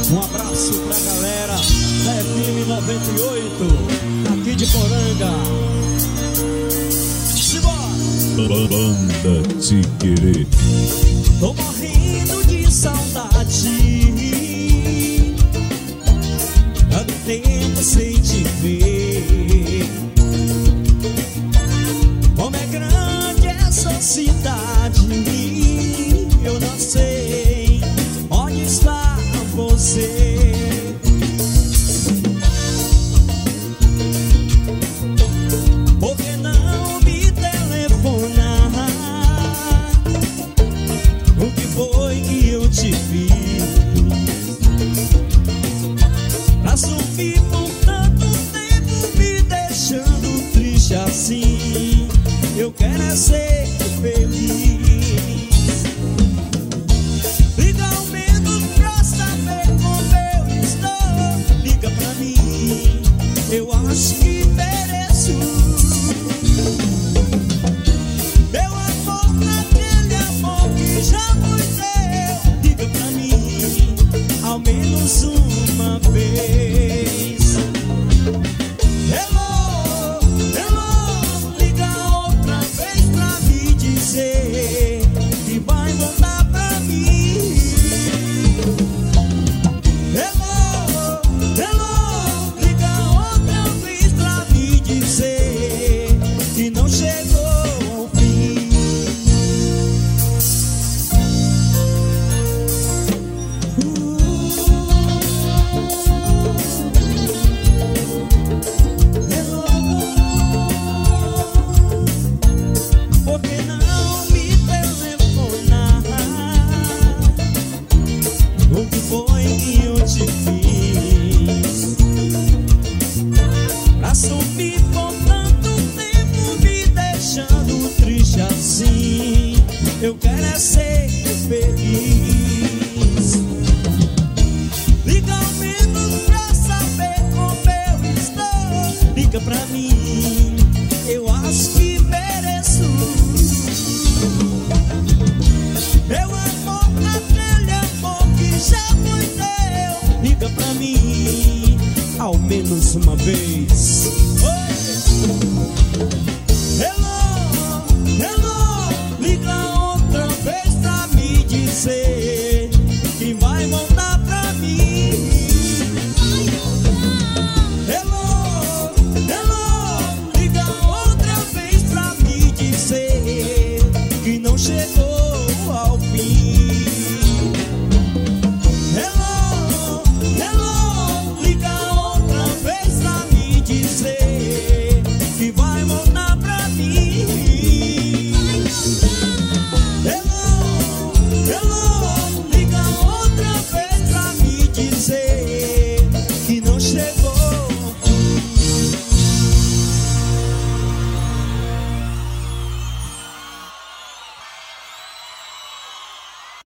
Um abraço pra galera da FM 98, aqui de Poranga. Simbora! Banda Tiquerê. Tô morrendo de saudade, tanto tempo sem te ver. Como é grande essa cidade, eu não sei onde está você. Por que não me telefonar? O que foi que eu te fiz pra sumir por tanto tempo, me deixando triste assim? Eu quero é ser feliz. Liga ao menos pra saber como eu estou. Liga pra mim, eu acho que mereço. Meu amor, naquele amor que já foi teu. Liga pra mim, ao menos uma vez. Hello, hello, liga outra vez pra me dizer que vai voltar pra mim. Hello, hello, liga outra vez pra me dizer que não chegou ao fim. Por que não me telefonar? O que foi que eu te fiz pra sumir por tanto tempo, me deixando triste assim? Eu quero é ser feliz. Liga ao menos pra saber como eu estou. Liga pra mim, eu acho que mereço. Meu amor, naquele amor que já foi teu. Liga pra mim, ao menos uma vez.